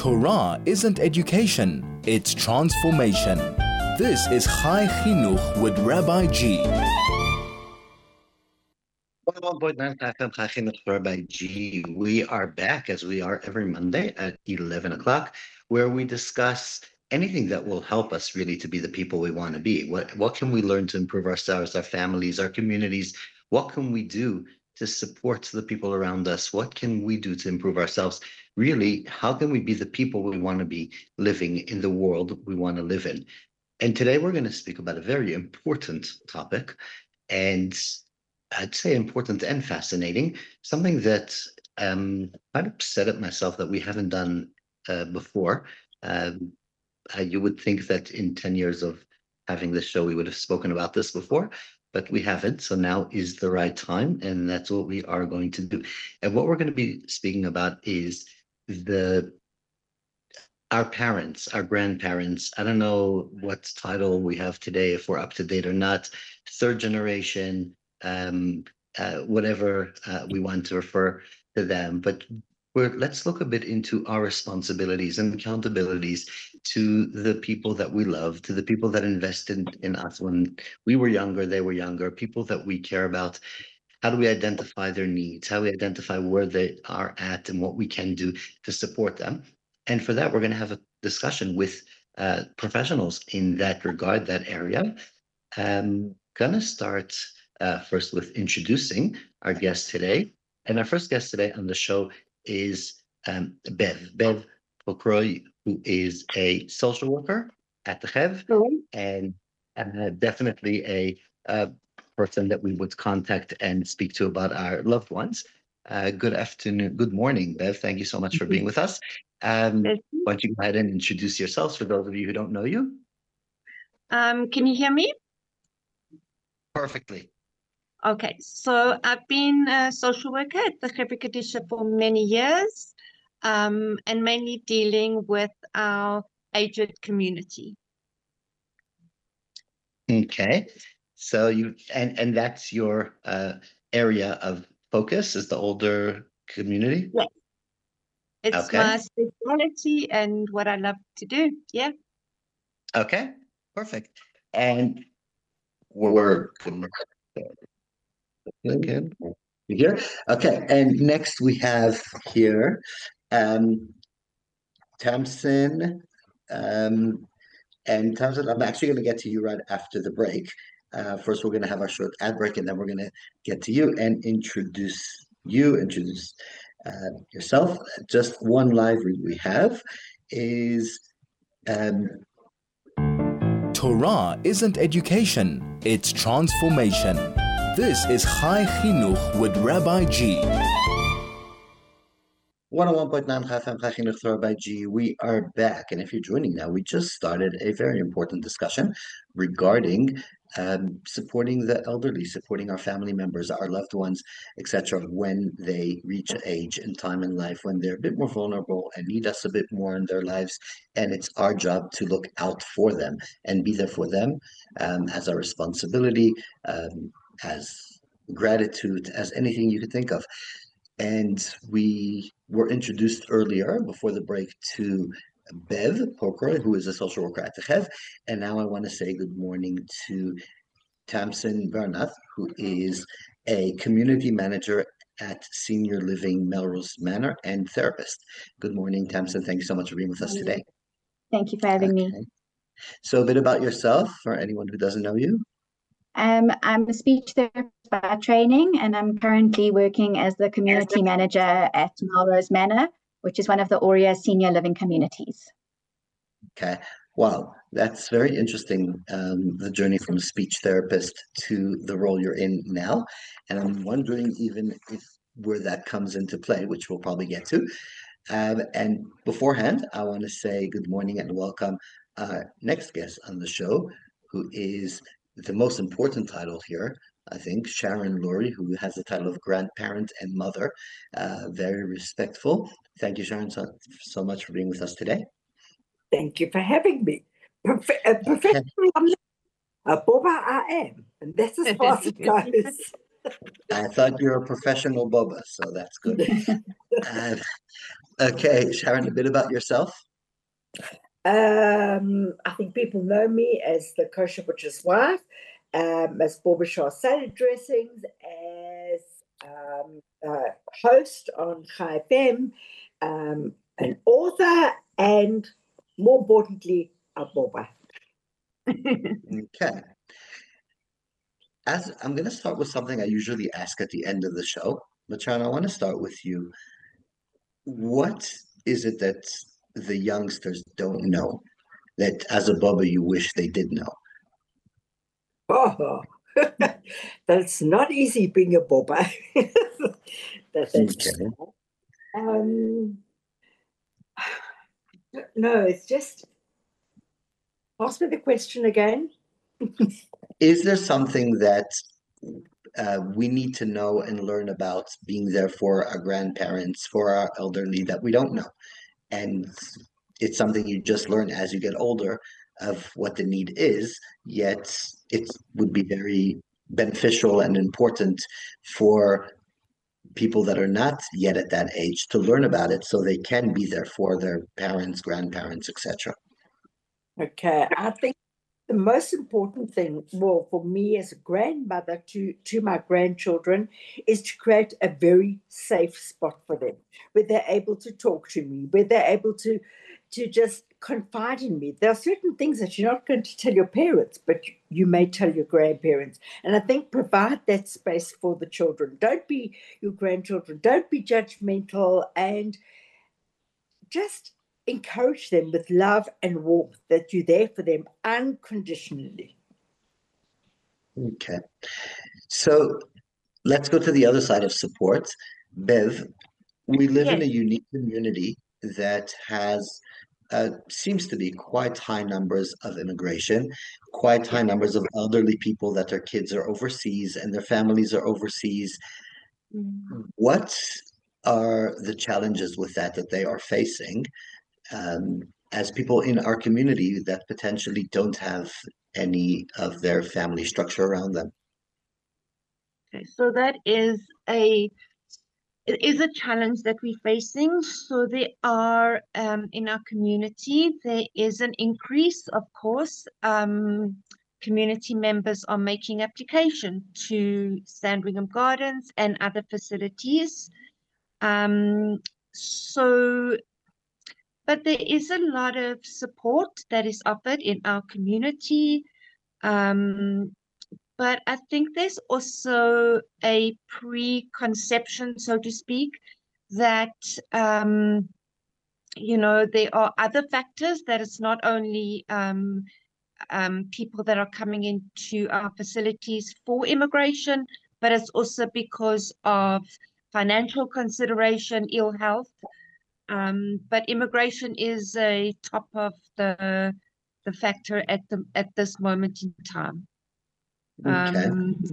Torah isn't education, it's transformation. This is Chai Chinuch with Rabbi G. 101.9 FM Chai Chinuch Rabbi G. We are back as we are every Monday at 11 o'clock, where we discuss anything that will help us really to be the people we want to be. What can we learn to improve ourselves, our families, our communities? What can we do to support the people around us? What can we do to improve ourselves? Really, how can we be the people we want to be living in the world we want to live in? And today we're going to speak about a very important topic, and I'd say important and fascinating, something that I've said it myself that we haven't done before. You would think that in 10 years of having this show, we would have spoken about this before, but we haven't. So now is the right time, and that's what we are going to do. And what we're going to be speaking about is our parents, our grandparents. I don't know what title we have today, if we're up to date or not, third generation, whatever we want to refer to them. But let's look a bit into our responsibilities and accountabilities to the people that we love, to the people that invested in us when we were younger, they were younger, people that we care about. How do we identify their needs? How do we identify where they are at and what we can do to support them? And for that, we're going to have a discussion with professionals in that regard, that area. I'm going to start first with introducing our guest today. And our first guest today on the show is Bev Pokroy, who is a social worker at the Chev, and definitely a person that we would contact and speak to about our loved ones. Good afternoon, good morning, Bev. Thank you so much for being with us. Why don't you go ahead and introduce yourselves for those of you who don't know you? Can you hear me? Perfectly. Okay, so I've been a social worker at the Chevra Kadisha for many years, and mainly dealing with our aged community. Okay, so and that's your area of focus, is the older community? Yes. It's my specialty and what I love to do. Yeah. Okay, perfect. And we're okay. Here. Okay, and next we have here Tamsin. And Tamsin, I'm actually going to get to you right after the break. First, we're going to have our short ad break, and then we're going to get to you and introduce yourself. Just one live read we have is Torah isn't education, it's transformation. This is Chai Chinuch with Rabbi G. 101.9 FM Chai Chinuch Rabbi G. We are back, and if you're joining now, we just started a very important discussion regarding supporting the elderly, supporting our family members, our loved ones, etc., when they reach an age and time in life when they're a bit more vulnerable and need us a bit more in their lives. And it's our job to look out for them and be there for them as our responsibility, as gratitude, as anything you could think of. And we were introduced earlier before the break to Bev Pokroy, who is a social worker at the Chev. And now I want to say good morning to Tamsin Bernath, who is a community manager at Senior Living Melrose Manor and therapist. Good morning, Tamsin. Thank you so much for being with us today. Thank you for having me. So a bit about yourself for anyone who doesn't know you. I'm a speech therapist by training, and I'm currently working as the community manager at Melrose Manor, which is one of the Aurea senior living communities. Okay. Wow, that's very interesting, the journey from speech therapist to the role you're in now. And I'm wondering even where that comes into play, which we'll probably get to. And beforehand, I want to say good morning and welcome our next guest on the show, who is the most important title here, I think, Sharon Lurie, who has the title of grandparent and mother. Very respectful. Thank you, Sharon, so much for being with us today. Thank you for having me. Professional, Boba I am, and that's as far as it goes. I thought you were a professional boba, so that's good. Okay, Sharon, a bit about yourself. I think people know me as the kosher butcher's wife, as Barbara Shaw salad dressings, as host on Chai FM, an author, and more importantly, a Boba. Okay. As I'm going to start with something I usually ask at the end of the show, but Sharon, I want to start with you. What is it that the youngsters don't know that as a Bubba you wish they did know? Oh, that's not easy being a Boba. Okay. No, it's just, ask me the question again. Is there something that we need to know and learn about being there for our grandparents, for our elderly that we don't know? And it's something you just learn as you get older of what the need is, yet it would be very beneficial and important for people that are not yet at that age to learn about it so they can be there for their parents, grandparents, etc. Okay, I think the most important thing, well, for me as a grandmother to my grandchildren, is to create a very safe spot for them, where they're able to talk to me, where they're able to just confide in me. There are certain things that you're not going to tell your parents, but you may tell your grandparents. And I think provide that space for the children. Don't be your grandchildren. Don't be judgmental, and just encourage them with love and warmth, that you're there for them unconditionally. Okay. So let's go to the other side of support. Bev, we live in a unique community that has seems to be quite high numbers of immigration, quite high numbers of elderly people that their kids are overseas and their families are overseas. What are the challenges with that they are facing as people in our community that potentially don't have any of their family structure around them? Okay, so that is it is a challenge that we're facing. So there are, in our community, there is an increase, of course. Community members are making application to Sandringham Gardens and other facilities. But there is a lot of support that is offered in our community. But I think there's also a preconception, so to speak, that, there are other factors, that it's not only people that are coming into our facilities for immigration, but it's also because of financial consideration, ill health. But immigration is a top of the factor at this moment in time. Okay.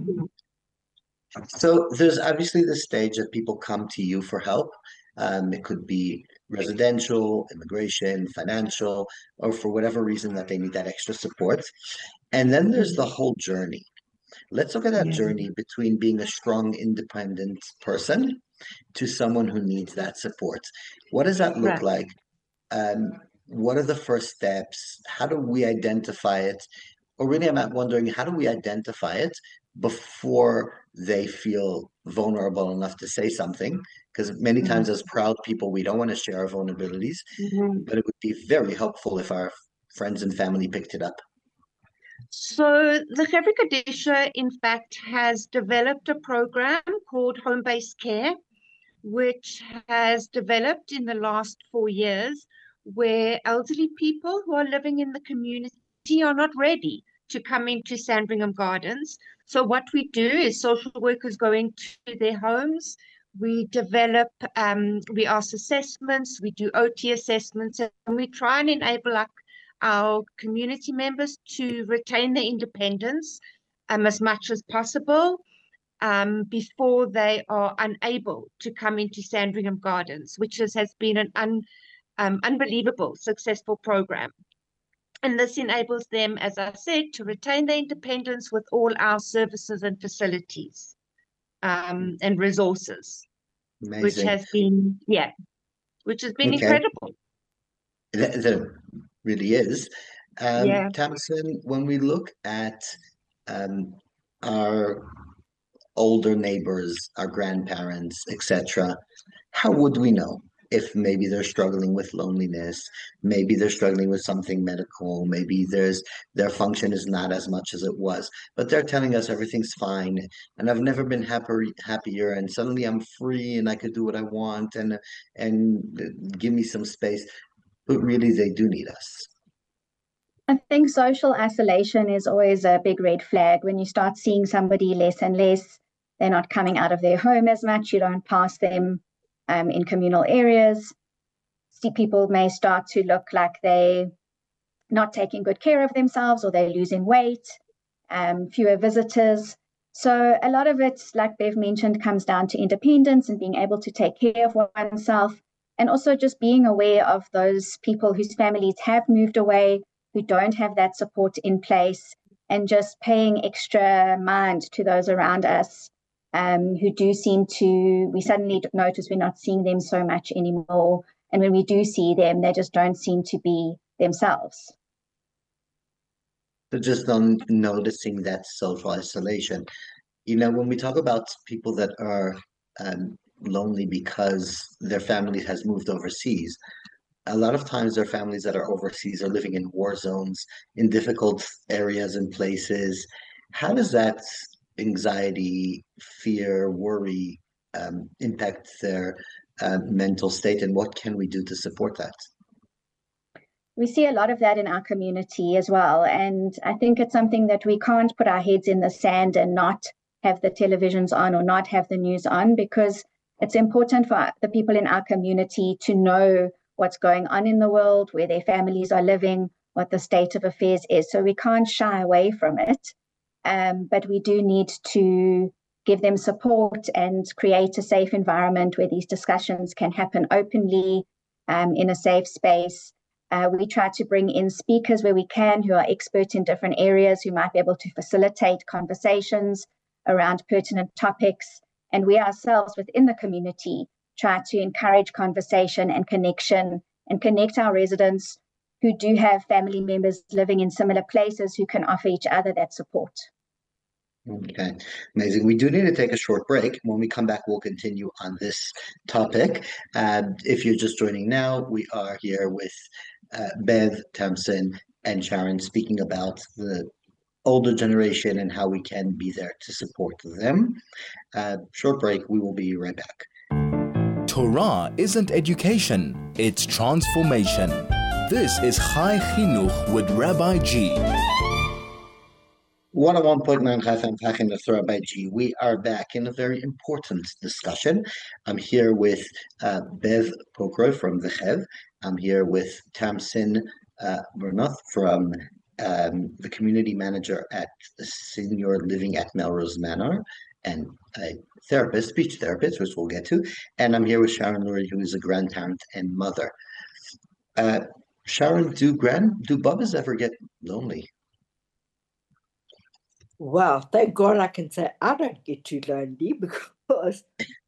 So there's obviously the stage that people come to you for help. It could be residential, immigration, financial, or for whatever reason that they need that extra support. And then there's the whole journey. Let's look at that journey between being a strong, independent person to someone who needs that support. What does that look like? What are the first steps? How do we identify it? Or really, I'm wondering, how do we identify it before they feel vulnerable enough to say something? Because many times as proud people, we don't want to share our vulnerabilities, but it would be very helpful if our friends and family picked it up. So the Gebre Kadisha, in fact, has developed a program called Home-Based Care, which has developed in the last 4 years, where elderly people who are living in the community are not ready to come into Sandringham Gardens. So what we do is social workers going to their homes. We develop, we ask assessments, we do OT assessments, and we try and enable our community members to retain their independence as much as possible before they are unable to come into Sandringham Gardens, which has been an unbelievable successful program. And this enables them, as I said, to retain their independence with all our services and facilities and resources. Amazing. Which has been, which has been Okay. incredible. There really is. Yeah. Tamsin, when we look at our older neighbors, our grandparents, etc., how would we know if maybe they're struggling with loneliness, maybe they're struggling with something medical, maybe their function is not as much as it was, but they're telling us everything's fine and I've never been happier and suddenly I'm free and I could do what I want and give me some space, but really they do need us. I think social isolation is always a big red flag. When you start seeing somebody less and less, they're not coming out of their home as much, you don't pass them in communal areas. People may start to look like they're not taking good care of themselves or they're losing weight, fewer visitors. So a lot of it, like Bev mentioned, comes down to independence and being able to take care of oneself, and also just being aware of those people whose families have moved away, who don't have that support in place, and just paying extra mind to those around us who do seem to, we suddenly notice we're not seeing them so much anymore. And when we do see them, they just don't seem to be themselves. So just on noticing that social isolation, when we talk about people that are lonely because their family has moved overseas, a lot of times their families that are overseas are living in war zones, in difficult areas and places. How does that anxiety, fear, worry impact their mental state, and what can we do to support that? We see a lot of that in our community as well. And I think it's something that we can't put our heads in the sand and not have the televisions on or not have the news on, because it's important for the people in our community to know what's going on in the world, where their families are living, what the state of affairs is. So we can't shy away from it. But we do need to give them support and create a safe environment where these discussions can happen openly, in a safe space. We try to bring in speakers where we can, who are experts in different areas, who might be able to facilitate conversations around pertinent topics. And we ourselves within the community try to encourage conversation and connection and connect our residents who do have family members living in similar places who can offer each other that support. Okay, amazing. We do need to take a short break. When we come back, we'll continue on this topic. If you're just joining now, we are here with Bev, Tamsin, and Sharon speaking about the older generation and how we can be there to support them. Short break, we will be right back. Torah isn't education, it's transformation. This is Chai Chinuch with Rabbi G. 101.9 FM Pachin the Rabbi G. We are back in a very important discussion. I'm here with Bev Pokroy from the Chev. I'm here with Tamsin Bernoth from the community manager at the Senior Living at Melrose Manor, and a therapist, speech therapist, which we'll get to. And I'm here with Sharon Lurie, who is a grandparent and mother. Sharon, do bubbas ever get lonely? Well, thank God I can say I don't get too lonely, because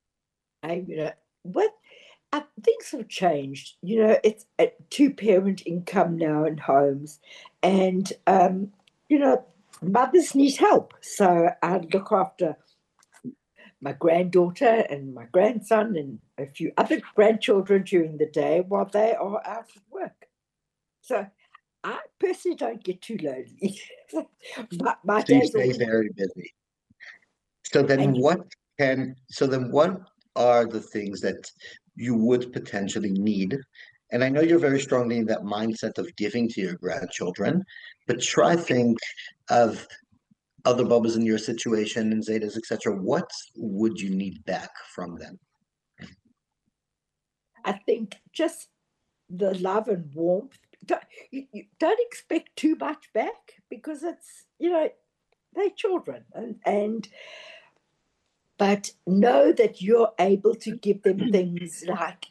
things have changed. It's a two-parent income now in homes, and mothers need help. So I look after my granddaughter and my grandson and a few other grandchildren during the day while they are out at work. So I personally don't get too lonely. my So you days stay very busy. So then what are the things that you would potentially need? And I know you're very strongly in that mindset of giving to your grandchildren, but try think of other bubbas in your situation and Zetas, etc. What would you need back from them? I think just the love and warmth. You don't expect too much back, because it's, they're children, but know that you're able to give them things like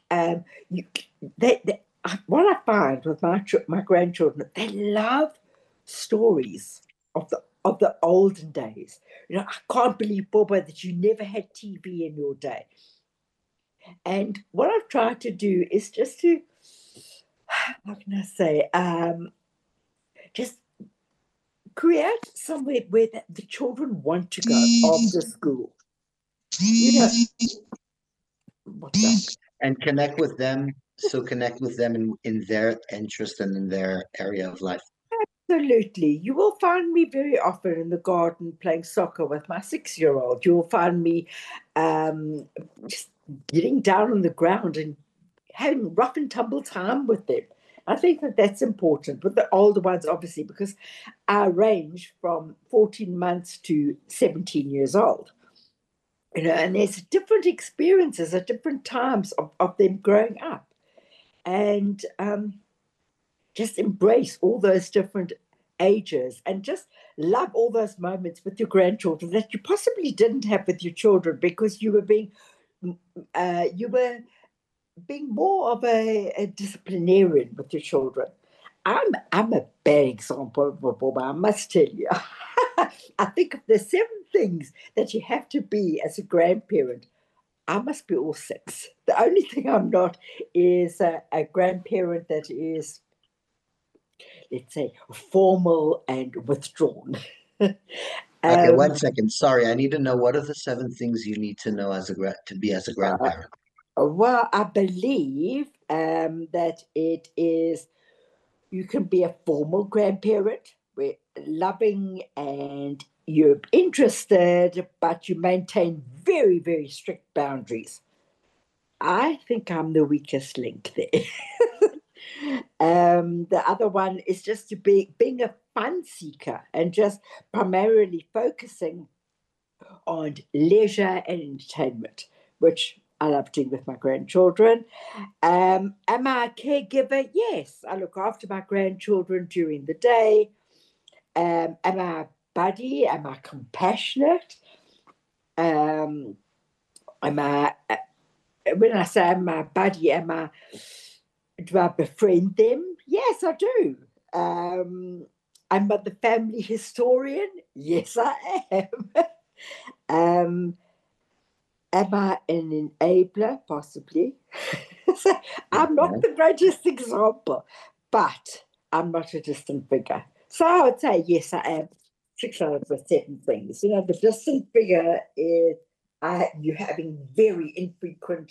what I find with my grandchildren, they love stories of the olden days. I can't believe, Boba, that you never had TV in your day. And what I've tried to do is just to, how can I say, just create somewhere where the children want to go after school. You know, what's that? And connect with them. So connect with them in their interest and in their area of life. Absolutely. You will find me very often in the garden playing soccer with my 6-year-old. You will find me just getting down on the ground and having rough and tumble time with them. I think that that's important with the older ones, obviously, because I range from 14 months to 17 years old. You know, and there's different experiences at different times of them growing up. And just embrace all those different ages and just love all those moments with your grandchildren that you possibly didn't have with your children because you were being more of a disciplinarian with your children. I'm a bad example, Bob, I must tell you. I think of the 7 things that you have to be as a grandparent, I must be all 6. The only thing I'm not is a grandparent that is, let's say, formal and withdrawn. Okay, 1 second. Sorry, I need to know, what are the 7 things you need to know to be as a grandparent? Well, I believe that it is, you can be a formal grandparent, where loving and you're interested, but you maintain very, very strict boundaries. I think I'm the weakest link there. The other one is just to being a fun seeker and just primarily focusing on leisure and entertainment, which I love doing with my grandchildren. Am I a caregiver? Yes, I look after my grandchildren during the day. Am I a buddy? Am I compassionate? Am I, when I say am I a buddy, do I befriend them? Yes, I do. I'm the family historian? Yes, I am. Am I an enabler? Possibly. So I'm not the greatest example, but I'm not a distant figure. So I would say, yes, I am 6 out of the 7 things. You know, the distant figure is you having very infrequent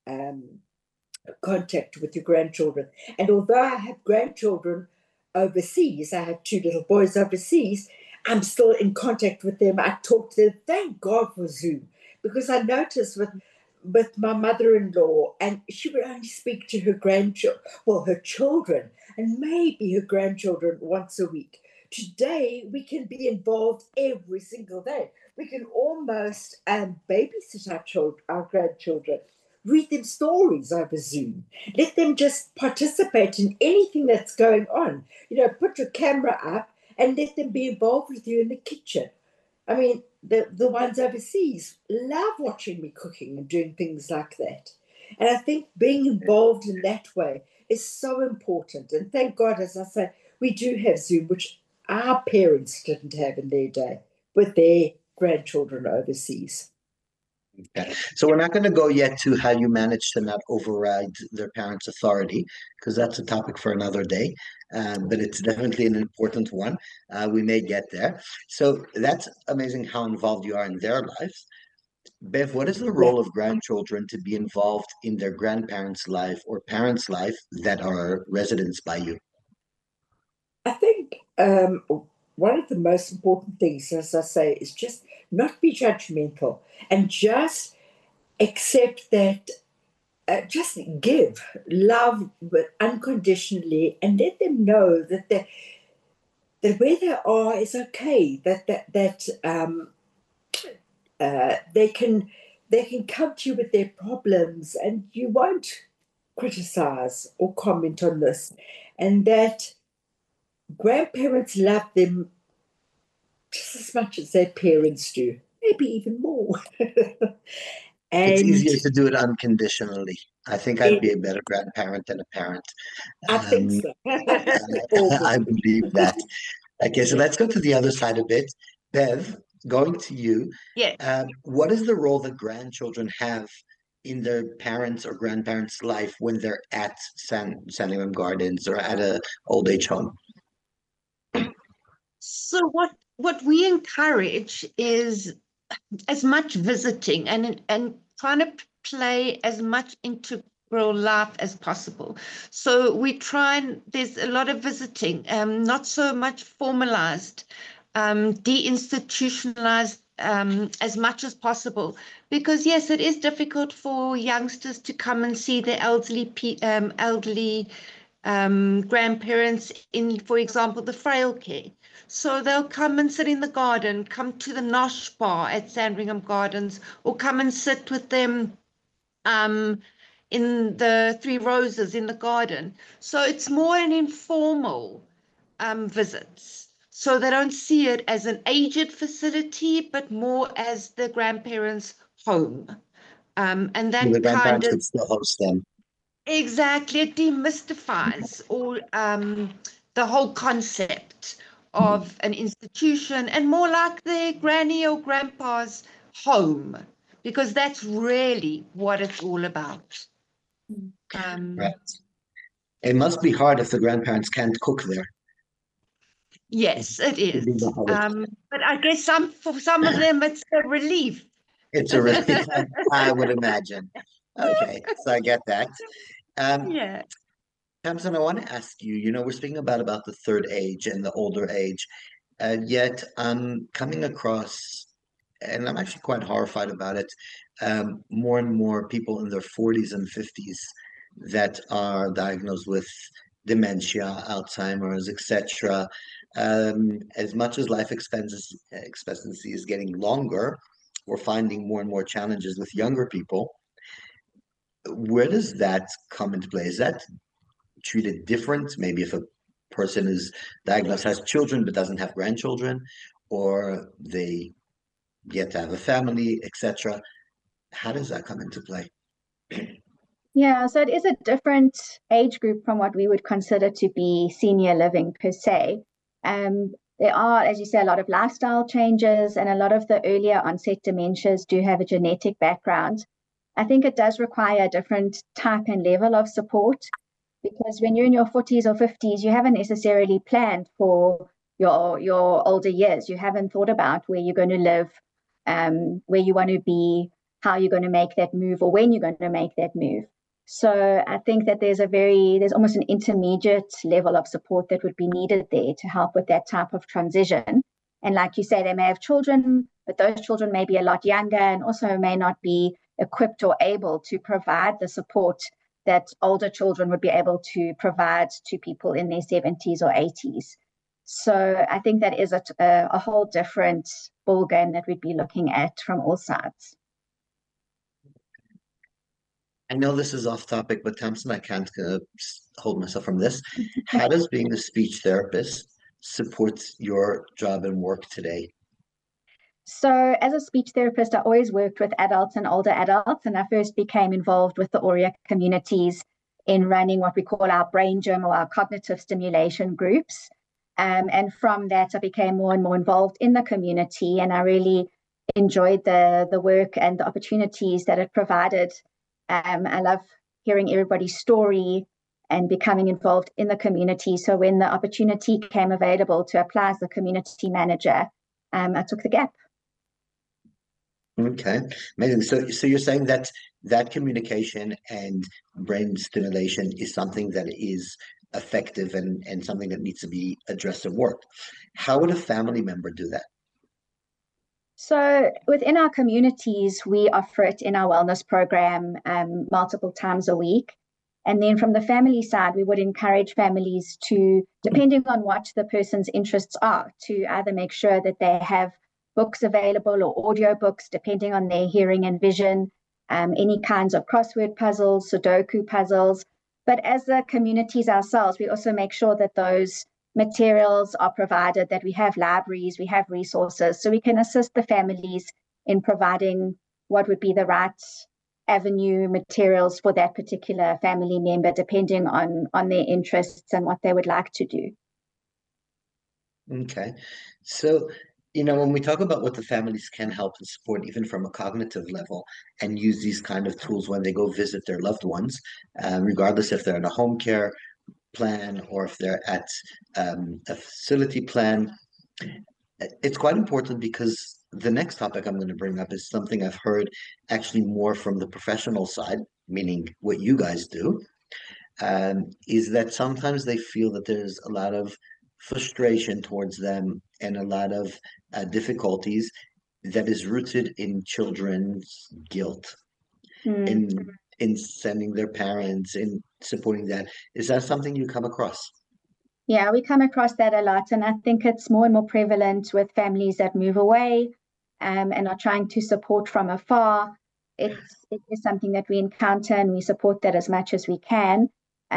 contact with your grandchildren. And although I have grandchildren overseas, I have 2 little boys overseas, I'm still in contact with them. I talk to them. Thank God for Zoom. Because I noticed with my mother-in-law, and she would only speak to her her children, and maybe her grandchildren once a week. Today, we can be involved every single day. We can almost babysit our grandchildren, read them stories over Zoom, let them just participate in anything that's going on. You know, put your camera up and let them be involved with you in the kitchen. I mean, the ones overseas love watching me cooking and doing things like that. And I think being involved in that way is so important. And thank God, as I say, we do have Zoom, which our parents didn't have in their day with their grandchildren overseas. Okay. So we're not going to go yet to how you manage to not override their parents' authority, because that's a topic for another day. But it's definitely an important one. We may get there. So that's amazing how involved you are in their lives. Bev, what is the role of grandchildren to be involved in their grandparents' life or parents' life that are residents by you? I think one of the most important things, as I say, is just not be judgmental and just accept that, just give love unconditionally and let them know that that where they are is okay, that they can come to you with their problems and you won't criticize or comment on this, and that grandparents love them just as much as their parents do, maybe even more. And it's easier to do it unconditionally. I think I'd be a better grandparent than a parent. I think so. I believe that. Okay, so let's go to the other side of it. Bev, going to you. Yes. What is the role that grandchildren have in their parents' or grandparents' life when they're at Sandringham Gardens or at a old age home? So what we encourage is as much visiting and trying to play as much integral life as possible. So we try and there's a lot of visiting, not so much formalized, deinstitutionalized as much as possible, because yes, it is difficult for youngsters to come and see their elderly grandparents in, for example, the frail care. So they'll come and sit in the garden, come to the Nosh Bar at Sandringham Gardens, or come and sit with them in the Three Roses in the garden. So it's more an informal visits. So they don't see it as an aged facility, but more as the grandparents' home. And The that kind grandparents of could still host them. exactly, it demystifies all the whole concept of an institution and more like their granny or grandpa's home, because that's really what it's all about. Right. It must be hard if the grandparents can't cook there. Yes, it To is. be the host. But I guess for some of them it's a relief. It's a relief, I would imagine. Okay, so I get that. Yeah. Tamsin, I want to ask you, we're speaking about the third age and the older age, yet I'm coming across, and I'm actually quite horrified about it, more and more people in their 40s and 50s that are diagnosed with dementia, Alzheimer's, etc. As much as life expectancy is getting longer, we're finding more and more challenges with younger people. Where does that come into play? Is that treated different? Maybe if a person is diagnosed, has children but doesn't have grandchildren, or they get to have a family, etc. How does that come into play? Yeah, so it is a different age group from what we would consider to be senior living per se. There are, as you say, a lot of lifestyle changes, and a lot of the earlier onset dementias do have a genetic background. I think it does require a different type and level of support, because when you're in your 40s or 50s, you haven't necessarily planned for your older years. You haven't thought about where you're going to live, where you want to be, how you're going to make that move, or when you're going to make that move. So I think that there's almost an intermediate level of support that would be needed there to help with that type of transition. And like you say, they may have children, but those children may be a lot younger and also may not be equipped or able to provide the support that older children would be able to provide to people in their 70s or 80s. So I think that is a whole different ballgame that we'd be looking at from all sides. I know this is off topic, but Tamsin, I can't hold myself from this. How does being a speech therapist support your job and work today? So as a speech therapist, I always worked with adults and older adults, and I first became involved with the Aurea communities in running what we call our brain gym or our cognitive stimulation groups. And from that, I became more and more involved in the community, and I really enjoyed the work and the opportunities that it provided. I love hearing everybody's story and becoming involved in the community. So when the opportunity came available to apply as the community manager, I took the gap. Okay, amazing. So you're saying that communication and brain stimulation is something that is effective and something that needs to be addressed at work. How would a family member do that? So within our communities, we offer it in our wellness program multiple times a week. And then from the family side, we would encourage families to, depending on what the person's interests are, to either make sure that they have books available or audio books, depending on their hearing and vision, any kinds of crossword puzzles, Sudoku puzzles. But as the communities ourselves, we also make sure that those materials are provided, that we have libraries, we have resources, so we can assist the families in providing what would be the right avenue materials for that particular family member, depending on their interests and what they would like to do. Okay, so when we talk about what the families can help and support, even from a cognitive level, and use these kind of tools when they go visit their loved ones, regardless if they're in a home care plan or if they're at a facility plan, it's quite important because the next topic I'm going to bring up is something I've heard actually more from the professional side, meaning what you guys do, is that sometimes they feel that there's a lot of frustration towards them and a lot of difficulties that is rooted in children's guilt, in sending their parents, in supporting that. Is that something you come across? Yeah, we come across that a lot, and I think it's more and more prevalent with families that move away and are trying to support from afar. It is something that we encounter, and we support that as much as we can.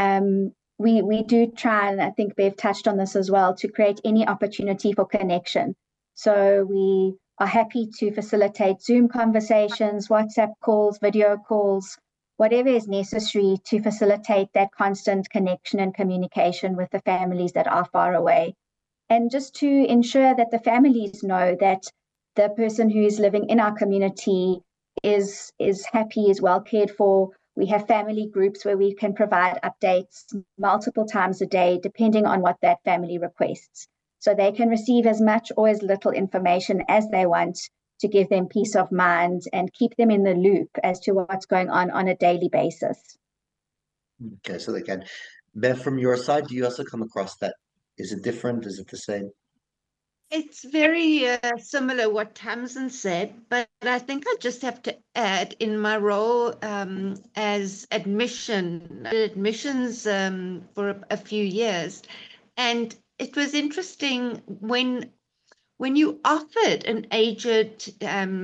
We do try, and I think Bev touched on this as well, to create any opportunity for connection. So we are happy to facilitate Zoom conversations, WhatsApp calls, video calls, whatever is necessary to facilitate that constant connection and communication with the families that are far away. And just to ensure that the families know that the person who is living in our community is happy, is well cared for. We have family groups where we can provide updates multiple times a day, depending on what that family requests. So they can receive as much or as little information as they want to give them peace of mind and keep them in the loop as to what's going on a daily basis. Okay, so they can. Bev, from your side, do you also come across that? Is it different? Is it the same? It's very similar what Tamsin said, but I think I just have to add, in my role as admissions for a few years, and it was interesting when you offered an aged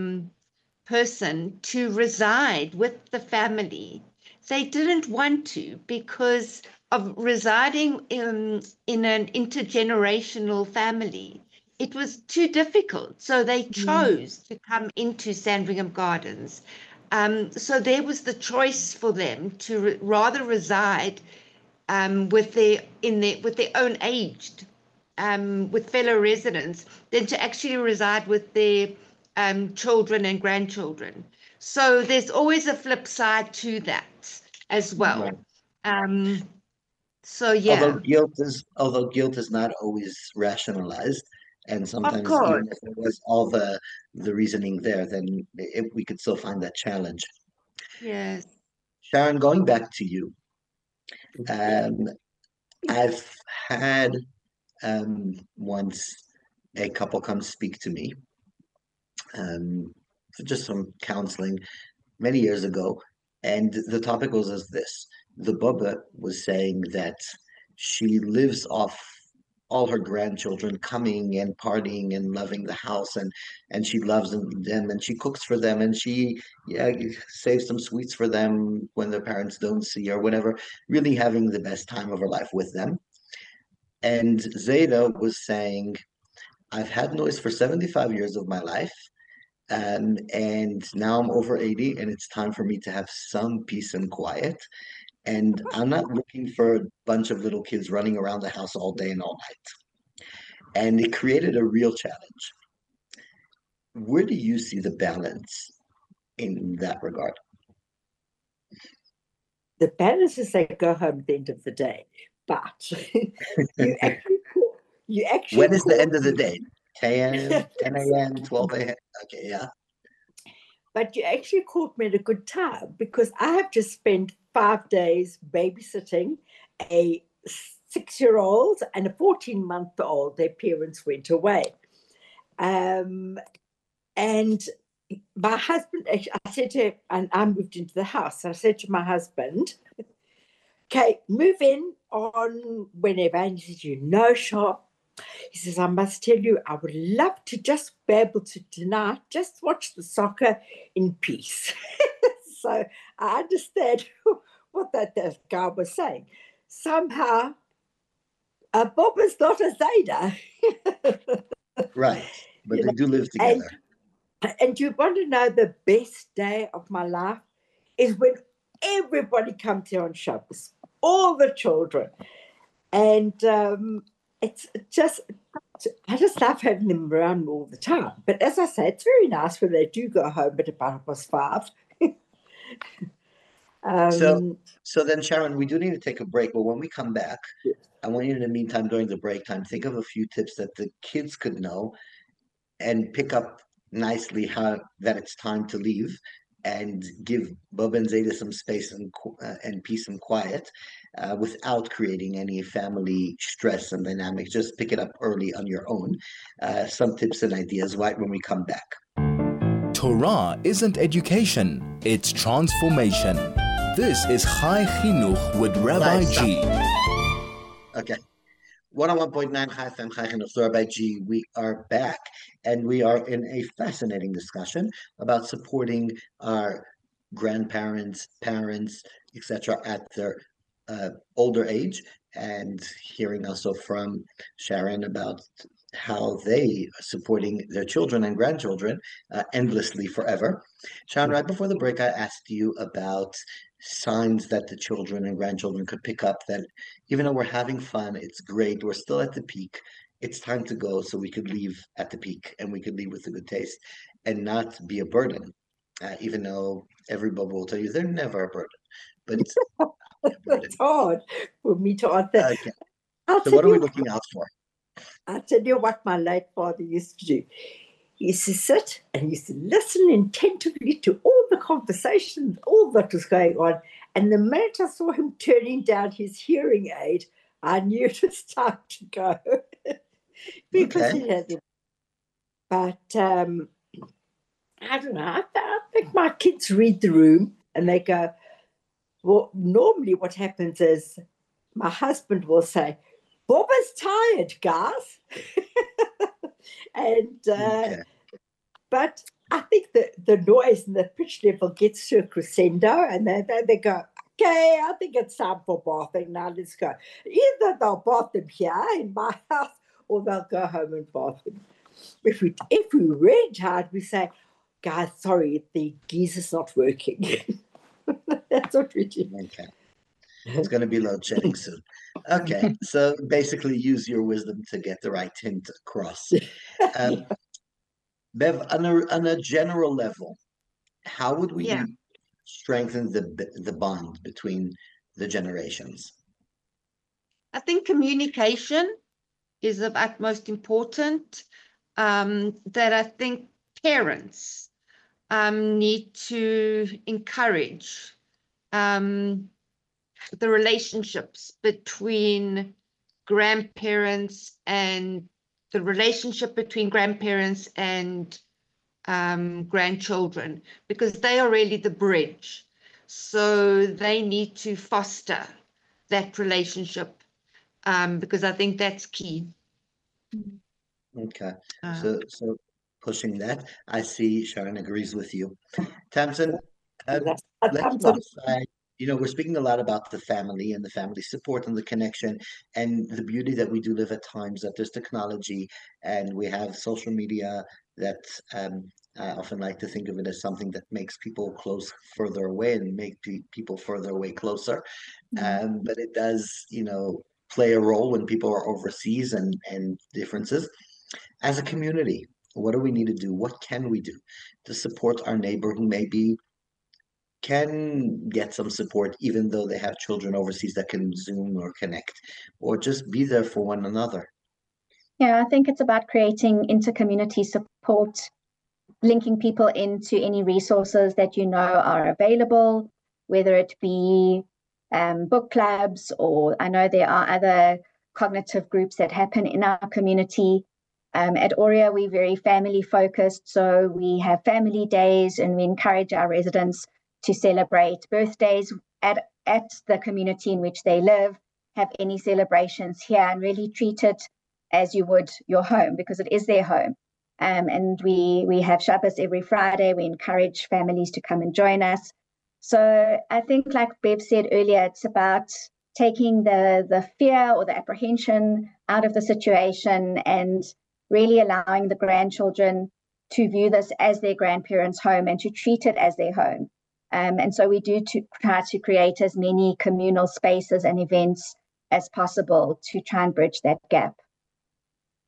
person to reside with the family, they didn't want to because of residing in an intergenerational family. It was too difficult, so they chose to come into Sandringham Gardens. So there was the choice for them to rather reside with their own aged, with fellow residents, than to actually reside with their children and grandchildren. So there's always a flip side to that as well. Right. So yeah. Although guilt is not always rationalized, and sometimes Of course. even if there was all the reasoning there, then we could still find that challenge. Yes. Sharon, going back to you, I've had once a couple come speak to me for just some counseling many years ago, and the topic was as this. The Bubba was saying that she lives off all her grandchildren coming and partying and loving the house, and she loves them and she cooks for them, and she saves some sweets for them when their parents don't see or whatever, really having the best time of her life with them. And Zeta was saying, I've had noise for 75 years of my life, and now I'm over 80 and it's time for me to have some peace and quiet. And I'm not looking for a bunch of little kids running around the house all day and all night. And it created a real challenge. Where do you see the balance in that regard? The balance is they go home at the end of the day. But you actually when is the end of the day? 10 a.m., 12 a.m. Okay, yeah. But you actually caught me at a good time, because I have just spent 5 days babysitting a 6-year-old and a 14-month-old. Their parents went away. And my husband, I said to him, and I moved into the house, I said to my husband, okay, move in on whenever. And he said, Sharp. He says, I must tell you, I would love to just be able to tonight just watch the soccer in peace. So I understand what that guy was saying. Somehow, Bob is not a Zeta. Right, but they do live together. And you want to know the best day of my life is when everybody comes here on Shabbos, all the children. And it's just So I just love having them around all the time. But as I say, it's very nice when they do go home at about 5:30. So then, Sharon, we do need to take a break, but when we come back, I want you in the meantime, during the break time, think of a few tips that the kids could know and pick up nicely how that it's time to leave, and give Bob and Zeta some space and peace and quiet, without creating any family stress and dynamics. Just pick it up early on your own. Some tips and ideas right when we come back. Torah isn't education, it's transformation. This is Chai Chinuch with Rabbi G. Okay. 101.9 Chai FM, Chai Chinuch, Rabbi G. We are back, and we are in a fascinating discussion about supporting our grandparents, parents, etc. at their older age, and hearing also from Sharon about how they are supporting their children and grandchildren endlessly forever. Sharon, right before the break, I asked you about signs that the children and grandchildren could pick up that even though we're having fun, it's great, we're still at the peak, it's time to go, so we could leave at the peak and we could leave with a good taste and not be a burden. Even though everybody will tell you they're never a burden, but It's hard for me to answer. okay. So what are we looking out for? I'll tell you what my late father used to do. He used to sit and he used to listen attentively to all the conversations, all that was going on. And the minute I saw him turning down his hearing aid, I knew it was time to go. Because he had it. But I don't know. I think my kids read the room and they go, well, normally what happens is my husband will say, Bob is tired, guys. And but I think the noise and the pitch level gets to a crescendo, and they go, okay, I think it's time for bathing. Now let's go. Either they'll bath them here in my house, or they'll go home and bath them. If we really tired, we say, guys, sorry, the geezer's not working. That's what we do. Okay. It's going to be load shedding soon. Okay, so basically use your wisdom to get the right hint across. Bev, on a general level, how would we strengthen the bond between the generations? I think communication is of utmost importance. That I think parents need to encourage the relationships between grandparents and the relationship between grandparents and grandchildren, because they are really the bridge. So they need to foster that relationship, because I think that's key. Okay, so pushing that. I see Sharon agrees with you. Tamsin, let's modify. We're speaking a lot about the family and the family support and the connection and the beauty that we do live at times, that there's technology and we have social media that I often like to think of it as something that makes people close further away and make people further away closer. But it does, play a role when people are overseas and differences. As a community, what do we need to do? What can we do to support our neighbor who maybe can get some support, even though they have children overseas that can Zoom or connect, or just be there for one another? Yeah, I think it's about creating inter-community support, linking people into any resources that are available, whether it be book clubs, or I know there are other cognitive groups that happen in our community. At Aurea, we're very family focused, so we have family days and we encourage our residents to celebrate birthdays at the community in which they live, have any celebrations here, and really treat it as you would your home, because it is their home. And we have Shabbos every Friday. We encourage families to come and join us. So I think, like Bev said earlier, it's about taking the fear or the apprehension out of the situation and really allowing the grandchildren to view this as their grandparents' home and to treat it as their home. And so we do try to create as many communal spaces and events as possible to try and bridge that gap.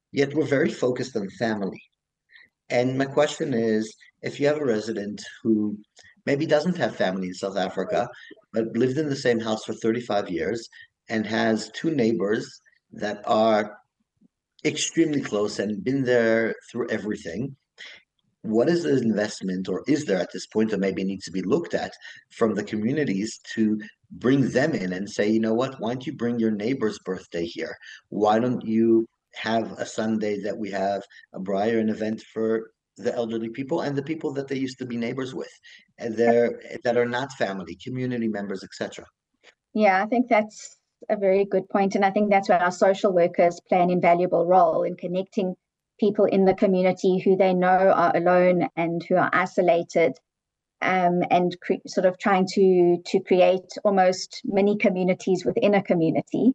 yet we're very focused on family. And my question is, if you have a resident who maybe doesn't have family in South Africa, but lived in the same house for 35 years and has two neighbors that are extremely close and been there through everything, what is the investment, or is there at this point, or maybe needs to be looked at from the communities to bring them in and say, you know what, why don't you bring your neighbor's birthday here? Why don't you have a Sunday that we have a braai, an event for the elderly people and the people that they used to be neighbors with, and they're that are not family, community members, etc. Yeah, I think that's a very good point. And I think that's where our social workers play an invaluable role in connecting people in the community who they know are alone and who are isolated, and sort of trying to create almost mini communities within a community.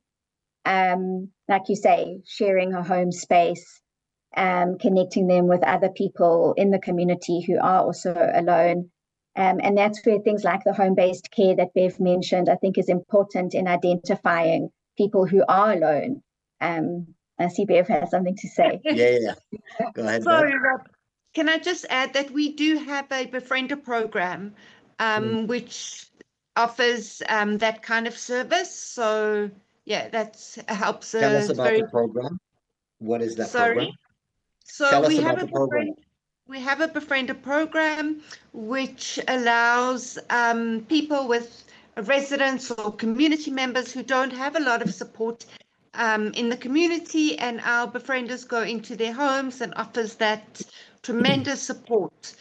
Like you say, sharing a home space, connecting them with other people in the community who are also alone. And that's where things like the home-based care that Bev mentioned, I think, is important in identifying people who are alone. I see Bev has something to say. Yeah. Go ahead, Sorry, Bev. Rob. Can I just add that we do have a befriender program, which offers that kind of service. So yeah, that helps. Tell us about the program. What is that program? So Tell us we about have the program. We have a befriender program which allows people with residents or community members who don't have a lot of support in the community, and our befrienders go into their homes and offers that tremendous support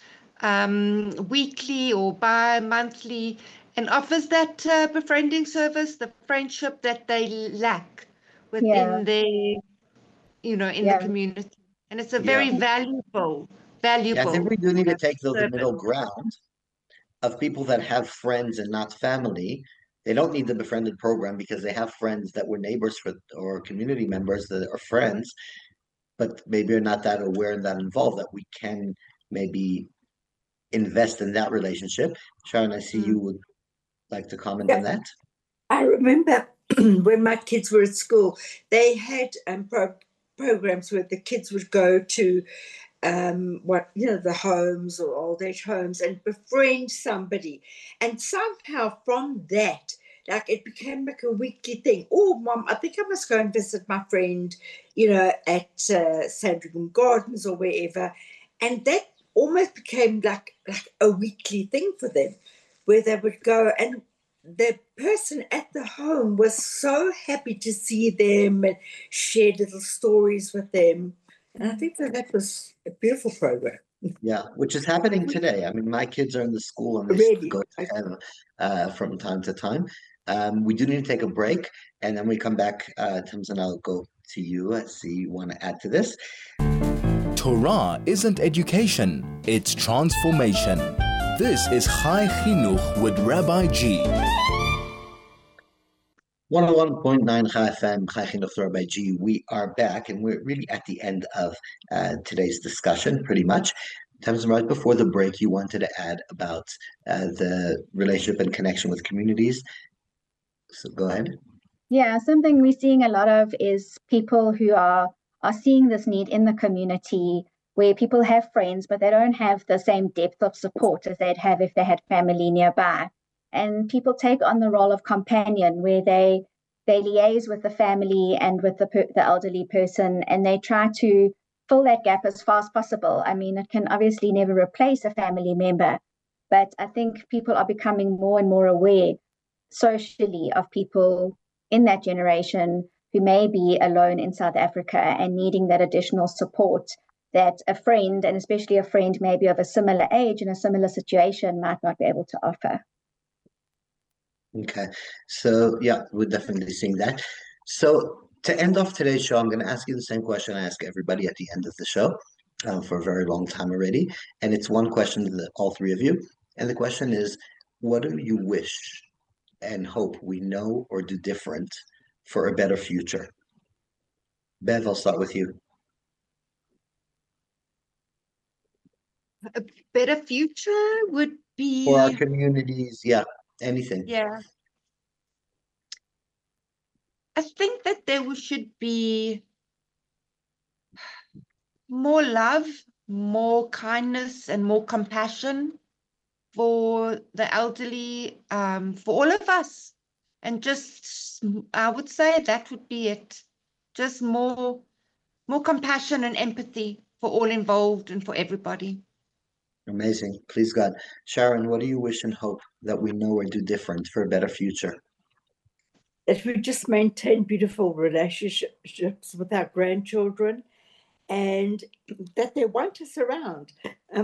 weekly or bi-monthly, and offers that befriending service, the friendship that they lack within their, in the community. And it's a very valuable. Yeah, I think we do need to take the service. middle ground of people that have friends and not family. They don't need the befriended program because they have friends that were neighbors for or community members that are friends, but maybe are not that aware and that involved that we can maybe invest in that relationship. Sharon, I see you would like to comment on that. I remember when my kids were at school, they had programs where the kids would go to the homes or old age homes and befriend somebody. And somehow from that, like it became like a weekly thing. Oh, Mom, I think I must go and visit my friend, at Sandringham Gardens or wherever. And that almost became like a weekly thing for them, where they would go, and the person at the home was so happy to see them and shared little stories with them. And I think that was a beautiful program. Yeah, which is happening today. I mean, my kids are in the school and they Really? go to have from time to time. We do need to take a break, and then we come back. Tamsin, I'll go to you. I see you want to add to this. Torah isn't education, it's transformation. This is Chai Chinuch with Rabbi G. 101.9 Chai FM, Chai Chinuch with Rabbi G. We are back, and we're really at the end of today's discussion, pretty much. Tamsin, right before the break, you wanted to add about the relationship and connection with communities. So go ahead. Yeah, something we're seeing a lot of is people who are seeing this need in the community, where people have friends, but they don't have the same depth of support as they'd have if they had family nearby. And people take on the role of companion, where they liaise with the family and with the elderly person, and they try to fill that gap as far as possible. I mean, it can obviously never replace a family member, but I think people are becoming more and more aware socially of people in that generation who may be alone in South Africa and needing that additional support that a friend, and especially a friend maybe of a similar age in a similar situation, might not be able to offer. Okay, so yeah, we're definitely seeing that. So to end off today's show, I'm going to ask you the same question I ask everybody at the end of the show for a very long time already. And it's one question to all three of you. And the question is, what do you wish and hope we know or do different for a better future? Bev, I'll start with you. A better future would be For our communities, yeah, anything. Yeah. I think that there should be more love, more kindness, and more compassion for the elderly, for all of us. And just, I would say that would be it. Just more compassion and empathy for all involved and for everybody. Amazing. Please God. Sharon, what do you wish and hope that we know or do different for a better future? That we just maintain beautiful relationships with our grandchildren and that they want us around.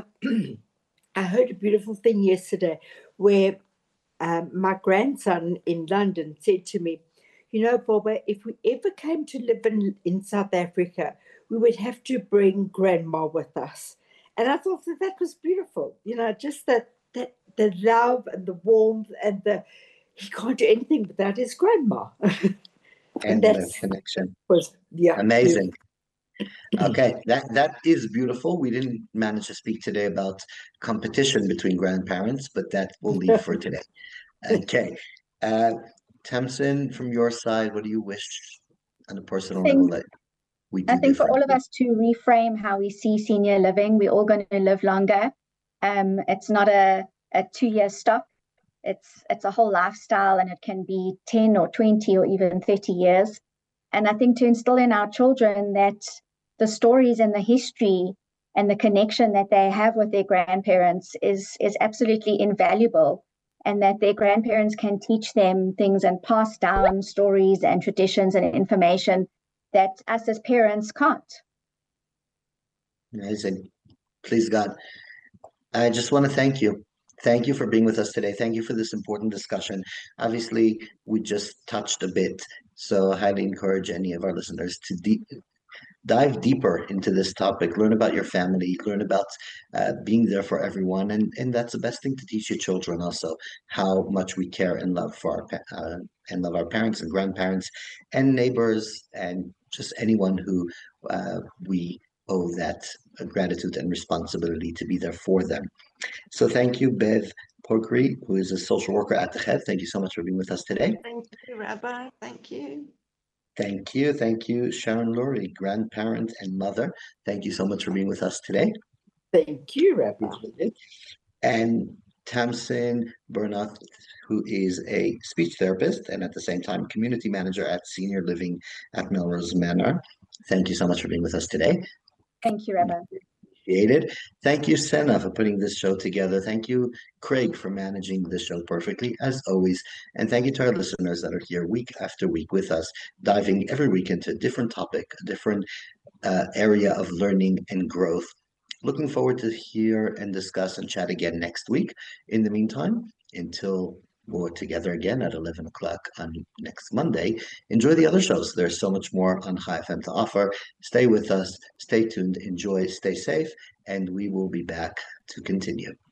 I heard a beautiful thing yesterday where my grandson in London said to me, you know, Boba, if we ever came to live in South Africa, we would have to bring grandma with us. And I thought that was beautiful, you know, just that the love and the warmth and he can't do anything without his grandma. And the connection. Amazing. Okay, that is beautiful. We didn't manage to speak today about competition between grandparents, but that will leave for today. Okay. Tamsin, from your side, what do you wish on a personal level that we do? I think for all of us to reframe how we see senior living, we're all going to live longer. It's not a 2-year stop. It's a whole lifestyle, and it can be 10 or 20 or even 30 years. And I think to instill in our children that the stories and the history and the connection that they have with their grandparents is absolutely invaluable, and that their grandparents can teach them things and pass down stories and traditions and information that us as parents can't. Amazing. Please God. I just want to thank you. Thank you for being with us today. Thank you for this important discussion. Obviously, we just touched a bit, so I highly encourage any of our listeners to dive deeper into this topic, learn about your family, learn about being there for everyone, and that's the best thing to teach your children also, how much we care and love for our parents and grandparents and neighbors and just anyone who we owe that gratitude and responsibility to be there for them. So thank you, Bev Porkri, who is a social worker at the Chev. Thank you so much for being with us today. Thank you, Rabbi. Thank you. Thank you. Thank you, Sharon Lurie, grandparent and mother. Thank you so much for being with us today. Thank you, Rabbi. And Tamsin Bernath, who is a speech therapist and at the same time community manager at Senior Living at Melrose Manor. Thank you so much for being with us today. Thank you, Rabbi. Appreciated. Thank you, Senna, for putting this show together. Thank you, Craig, for managing the show perfectly, as always. And thank you to our listeners that are here week after week with us, diving every week into a different topic, a different area of learning and growth. Looking forward to hear and discuss and chat again next week. In the meantime, until we're together again at 11 o'clock on next Monday, enjoy the other shows. There's so much more on Chai FM to offer. Stay with us, stay tuned, enjoy, stay safe, and we will be back to continue.